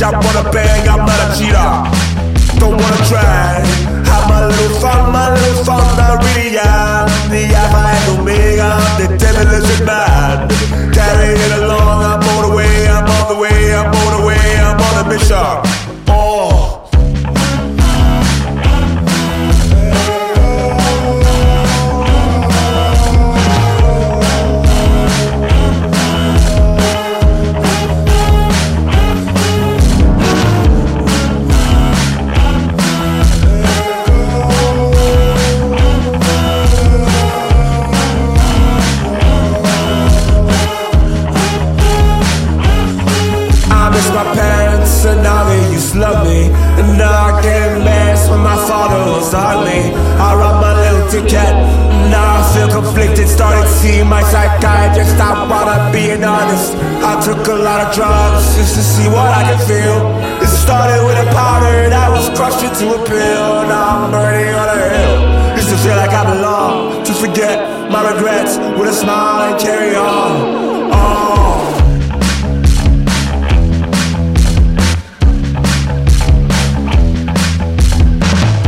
shop, wanna bang, I'm not a cheater. Don't wanna try. Have my little fun, not really am. The Alpha and Omega, the devil is bad. Carry it along, I'm on the way, I'm on the way, I'm on the way, I'm on a mission. Oh. My parents and now they used to love me, and now I get embarrassed when my father was ugly. I wrote my little ticket, now I feel conflicted. Started seeing my psychiatrist, I wanna be an artist. I took a lot of drugs just to see what I could feel. It started with a powder that was crushed into a pill. Now I'm burning on a hill, used to feel like I belong. To forget my regrets with a smile and carry on. Oh.